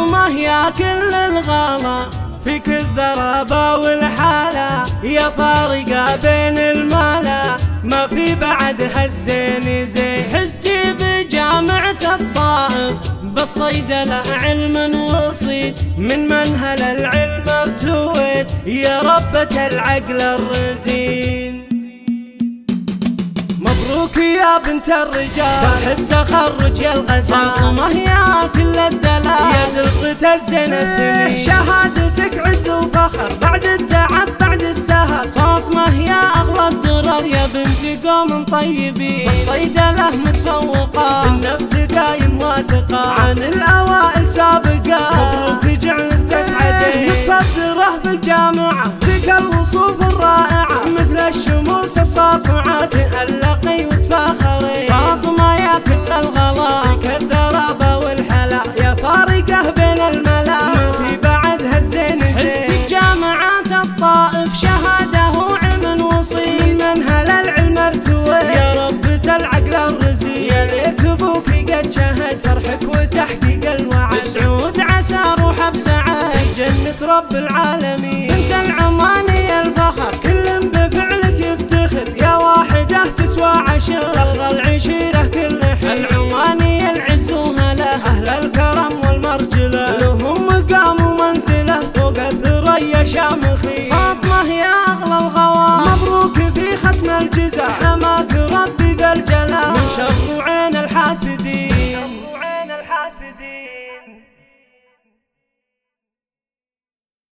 فاطمة يا كل الغلا فيك الذرابة والحالة، يا فارقة بين الملا ما في بعدها الزين زين. حزتي بجامعة الطائف بالصيدلة علم وصيت، من منهل العلم ارتويت يا ربة العقل الرزين. مبروك يا بنت الرجال التخرج يا الغزال، فاطمة يا كل الدلال يا قطة الزين الثمين. شهادتك عز وفخر بعد التعب بعد السهر، فاطمة يا أغلى الدرر يا بنت قوم طيبين. الصيدلة متفوقة بالنفس دايم واثقة، عن الأوائل سابقة مبروك جعلك تسعدين. متصدرة في الجامعة ذيك الوصوف الرائعة، مثل الشموس الساطعة تألقي وتفاخري. فاطمة يا كل الغلا كالذرابة والحلا، يا فارقة بين الملا ما في بعدها الزين زين. حزتك جامعة الطائف شهادة وعلم وصيت، من منهل العلم ارتويت يا ربة العقل الرزين. يا ليت ابوك قد شهد فرحك وتحقيق الوعد، بسعود عسى روحه بسعد جنة رب العالمين. بنت العماني الفخر كل بفعلك يفتخر، يا واحدة تسوى عشر فخر العشيرة كل حين. العماني العز وهله أهل الكرم والمرجلة، لهم مقام ومنزلة فوق الثريا شامخ